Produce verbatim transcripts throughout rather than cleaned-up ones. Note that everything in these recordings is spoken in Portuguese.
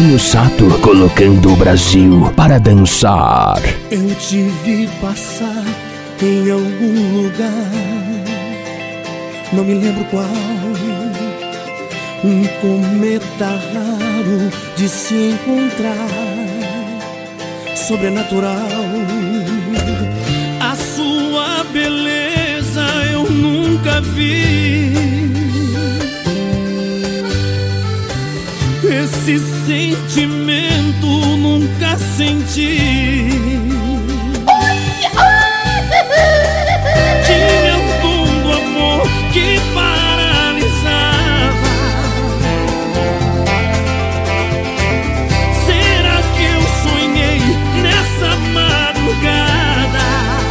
Paulinho Sato, colocando o Brasil para dançar. Eu te vi passar em algum lugar, não me lembro qual. Um cometa raro de se encontrar, sobrenatural. A sua beleza eu nunca vi. Esse sentimento nunca senti. Tinha o dom do amor que paralisava. Será que eu sonhei nessa madrugada?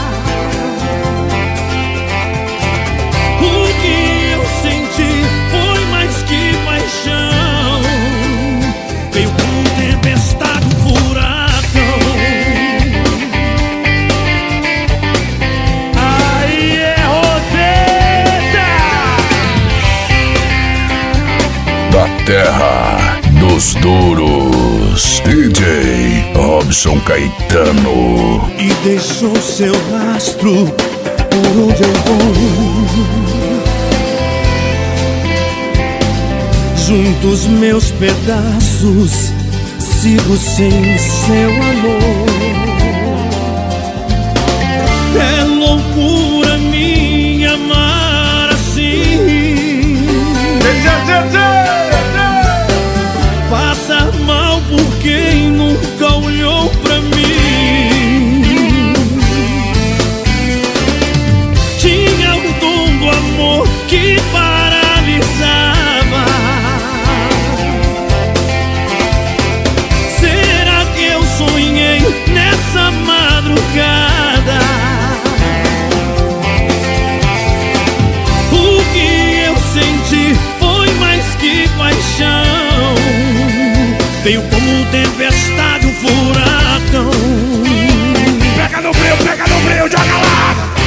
O que eu senti foi mais que paixão. Veio com tempestade, um furacão. Aí é Roseta! Da terra dos duros, D J Robson Caetano. E deixou seu rastro por onde eu vou. Juntos meus pedaços, sigo sem seu amor. É loucura minha amar assim. Passa mal por quem nunca olhou pra mim. Tinha o dom do amor que paralisava. Sonhei nessa madrugada. O que eu senti foi mais que paixão. Veio como tempestade, um furacão. Pega no frio, pega no frio, joga lá!